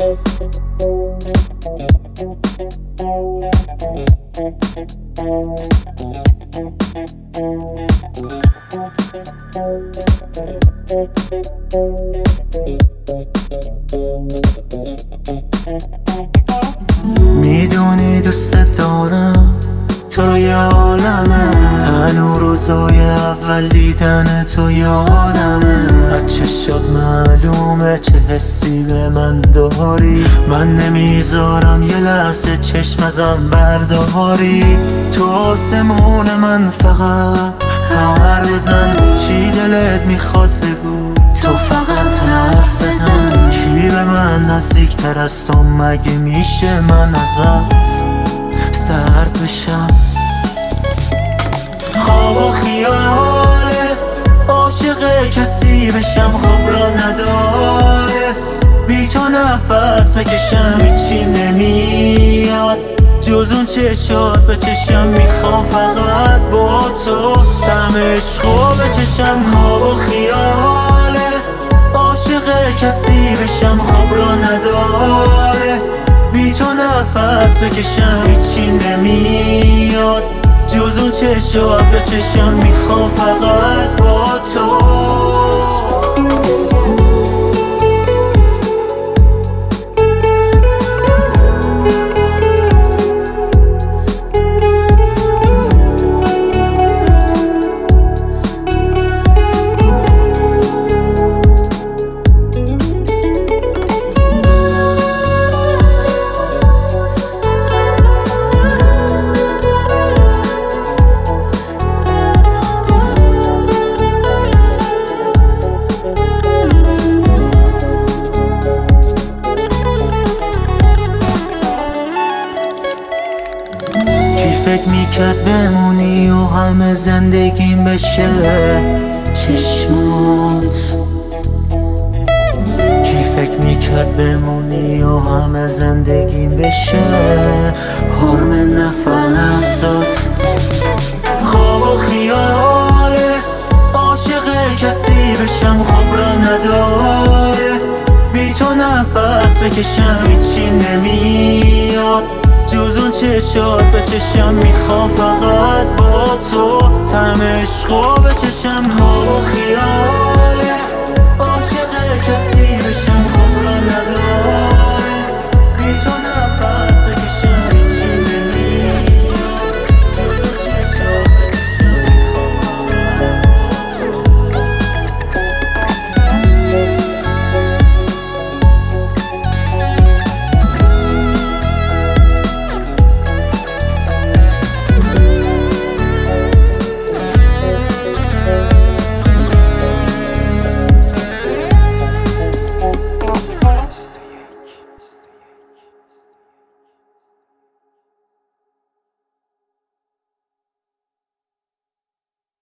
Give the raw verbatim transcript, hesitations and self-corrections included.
میدونی دوست دارم تو رو یه عالمه، هنو روزای اول دیدن تو یادمه. از چشات معلومه چه حسی به من داری، من نمیذارم یه لحظه چشم ازم برداری. تو آسمون من فقط خبر بزن، چی دلت میخواد بگو، تو فقط حرف بزن. کی به من نزدیکتر از تو، مگه میشه من ازت سرد بشم؟ خواب و خیاله، عاشق کسی بشم خواب را نداره. بی تو نفس بکشم هیچی نمیاد، جز اون چشات به چشم میخوام فقط با تو طعم عشقو بچشم. خواب و خیاله، عاشق کسی بشم خواب را نداره. بی تو نفس بکشم هیچی نمیاد، جز اون چشات به چشم میخوام فقط با تو. فکر میکرد بمونی و همه زندگیم بشه چشمات، کی فکر میکرد بمونی و همه زندگیم بشه حرم نفسات. خواب و خیاله، عاشق کسی بشم خواب را نداره. بی تو نفس بکشم هیچی نمیاد، جز اون چشات به چشم میخوام فقط با تو طعم عشقو بچشم. خواب و خیاله، عاشق کسی بشم خواب را نداره. بی تو